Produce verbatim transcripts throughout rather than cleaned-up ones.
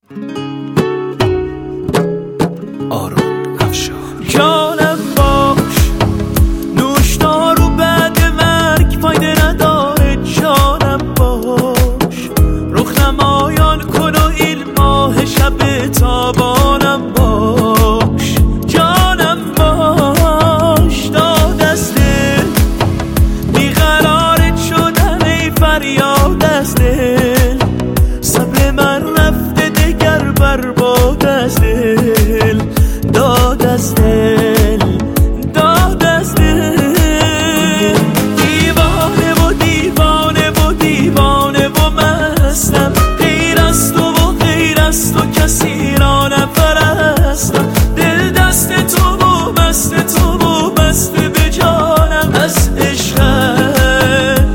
آرون افشار. جانم باش، نوشدار و بعد مرگ فایده نداره. جانم باش، رخ نمایان کن و این ماه شب تابانم باش. جانم باش، داد از دل بیقرارت شدم ای فریاد از دل. صبر من رفته دگر برباد از دل. داد از دل، داد از دل. دیوانه و دیوانه و دیوانه و مستم. غیر از تو و غیر از تو کسی را نپرستم. دل دست تو و بست تو و بسته به جانم. از عشقت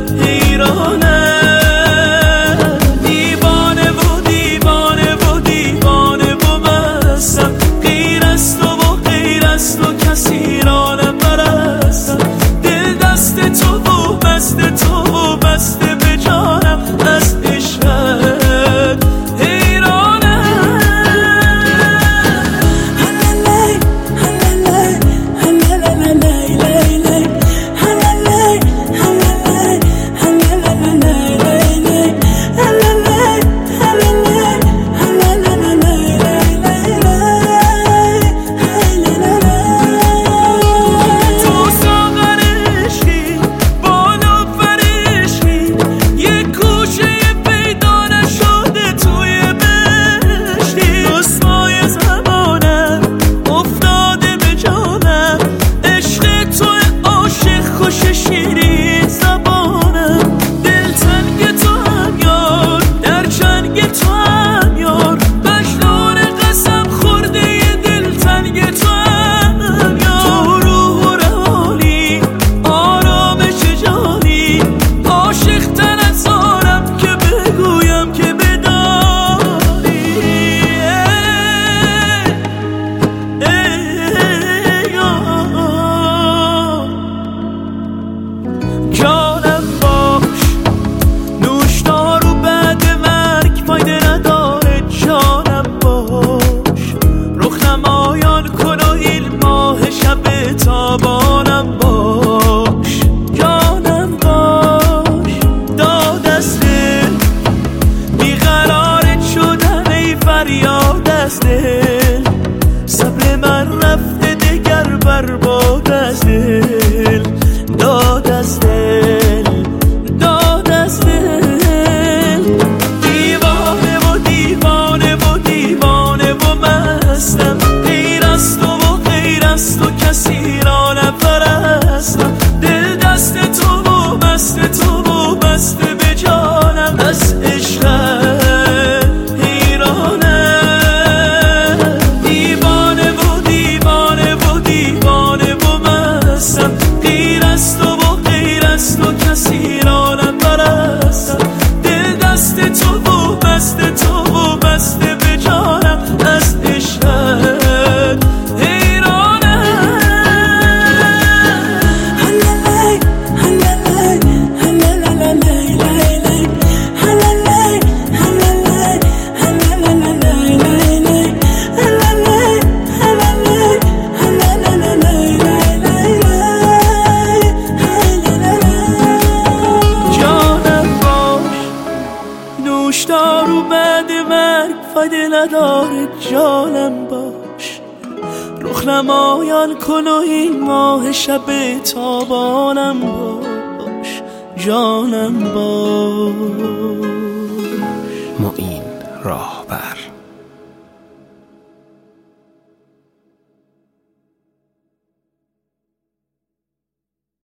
حیرانم. دیوانه و دیوانه و دیوانه و مستم. غیر از تو و غیر از تو کسی را نپرستم. دل دست تو و بست تو و بسته به جانم. از عشقت حیرانم. تو ساغر عشقی، بالا پر عشقی، یه گوشه پیدا نشده توی بهشتی. رسوای زمانم افتاده به جانم. عشق تو عاشق خوش شیرین زبانم. دل تنگ تو هم یار، در چنگ تو هم یار. مجنون قسم خورده یه دل تنگ تو هم یار. تو روح و روانی، آرامش جانی. عاشق تر از آنم که بگویم که بدانی. ای ای آه. جانم باش، نوشدار و بعد مرگ فایده نداره. جانم باش، رخ نمایان کن و این ماه شب تابانم باش. جانم باش، داد از دل بیقرارت شدم ای فریاد از دل. صبر من رفته دگر برباد از دل. داد از دل، داد از دل. دیوانه و دیوانه و دیوانه و مستم. غیر از تو و غیر از تو کسی را نپرستم. دل دست تو و بست تو و بسته به جانم. از عشقت حیرانم. دیوانه و دیوانه و دیوانه و مستم. غیر از تو و غیر از تو کسی را نپرستم. دل دست تو و بست تو و بسته به جانم. از عشقت حیرانم. جانم باش، نوشدار و بعد مرگ فایده نداره. جانم باش، رخ نمایان کن و این ماه شب تابانم باش. جانم باش. معین راهبر.